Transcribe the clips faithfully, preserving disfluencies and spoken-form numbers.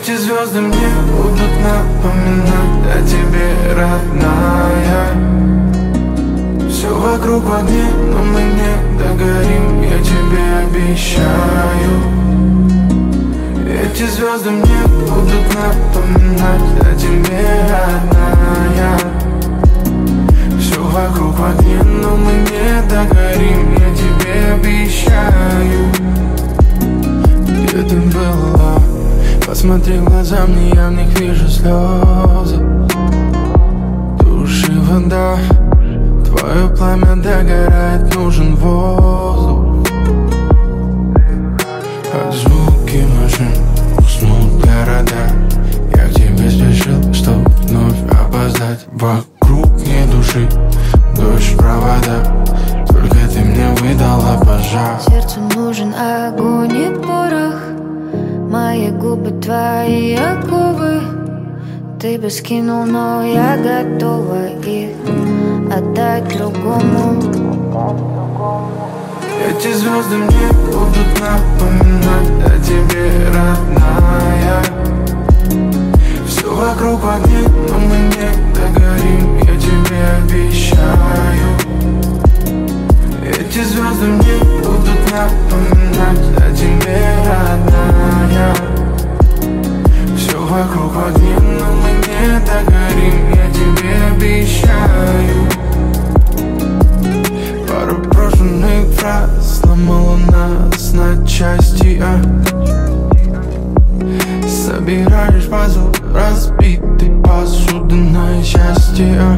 Эти звезды мне будут напоминать о тебе, родная. Все вокруг в огне, но мы не догорим, я тебе обещаю. Эти звезды мне будут напоминать о тебе, родная. Все вокруг в огне, но мы не догорим, я тебе обещаю. Где ты была? Посмотри в глаза мне, я в них вижу слезы. Души вода, твое пламя догорает, нужен воздух. От звуки машин уснут города. Я к тебе спешил, чтоб вновь опоздать. Вокруг нет души, дождь провода. Только ты мне выдала пожар. Сердцу нужен огонь и порох. Мои губы твои оковы. Ты бы скинул, но я готова их отдать другому. Эти звезды мне будут напоминать о тебе, родная. Все вокруг в огне, но мы не догорим, я тебе обещаю. Эти звезды мне будут напоминать о тебе, родная. Все вокруг в огне, но мы не догорим, я тебе обещаю. Пару брошенных фраз сломала нас на части, а собираешь пазл, разбитый посудное счастье, а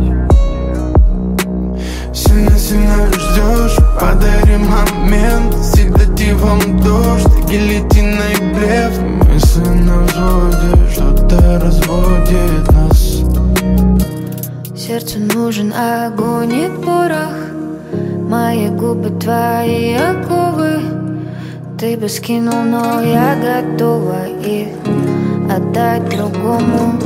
сильно-сильно ждешь, подарим момент седативом дождь, гильотиной блеф. Мысли на взводе, что-то разводит нас. Сердцу нужен огонь и порох. Мои губы твои оковы. Ты бы скинул, но я готова их отдать другому.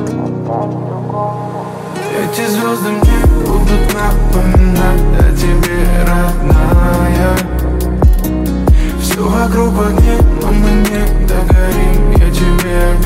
Эти звезды мне будут напоминать о тебе, родная. Все вокруг в огне, но мы не догорим, я тебе